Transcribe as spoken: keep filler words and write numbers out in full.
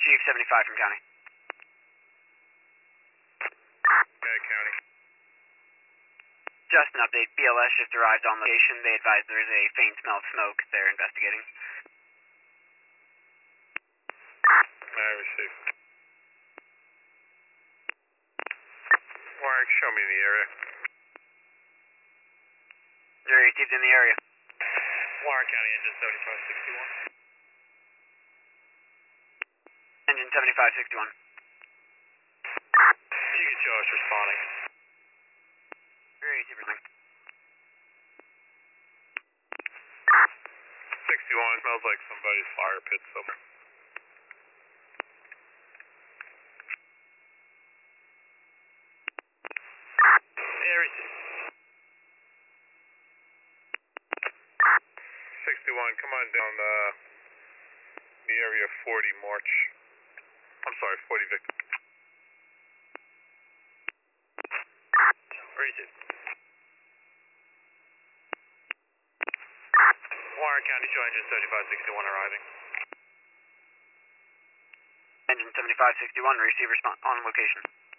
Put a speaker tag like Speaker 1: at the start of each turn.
Speaker 1: Chief seventy-five from County.
Speaker 2: Yeah, County.
Speaker 1: Just an update. B L S just arrived on location. They advise there is a faint smell of smoke. They're investigating.
Speaker 2: I received. Warwick, show me the area.
Speaker 1: They're received in the area.
Speaker 2: Warwick County, engine seventy-five sixty-one.
Speaker 1: Engine seventy-five sixty-one.
Speaker 2: You can show us responding.
Speaker 1: Very easy for
Speaker 2: sixty-one, smells like somebody's fire pit somewhere. sixty-one, come on down uh, the area forty March. I'm sorry, forty Victor. Where is it? Warren County, show engine seventy-five sixty-one arriving.
Speaker 1: Engine seventy-five sixty-one, receive response on location.